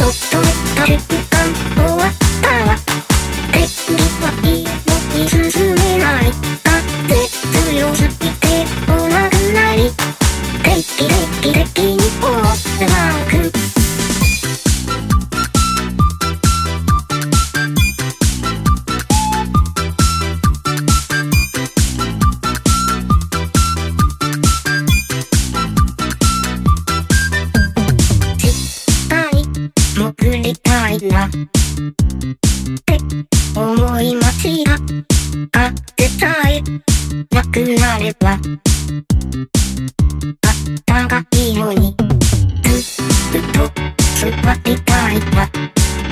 そっと出た瞬間終わったわ。敵はいいのに進めない。風強すぎてお亡くなり。敵にオールマーク。潜りたいなって思いますが、風さえなくなればあったかいのに、ずっと座りたいなって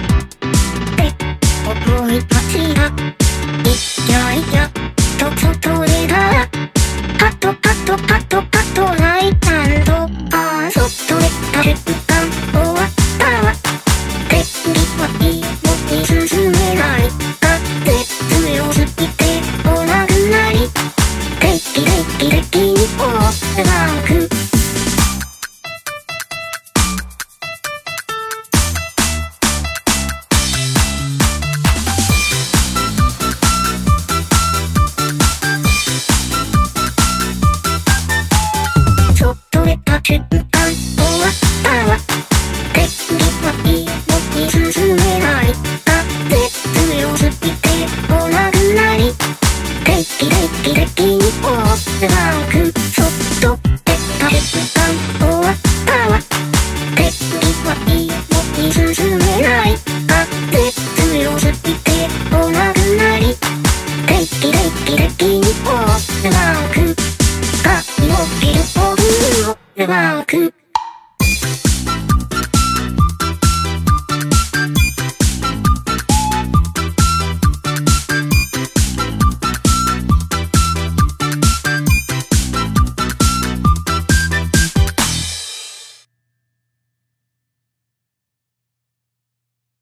思いますが、いやいやと外でだパトライタンドそっと出た瞬間終わったわ。敵はいいのに進めない。風強すぎてお亡くなり。敵にオールマーク。そっと出た瞬間終わったわ。敵はいいのに進めない。風強すぎてお亡くなり。敵にオールマーク。そっと出た瞬間終わったわ。敵はいいのに進めない。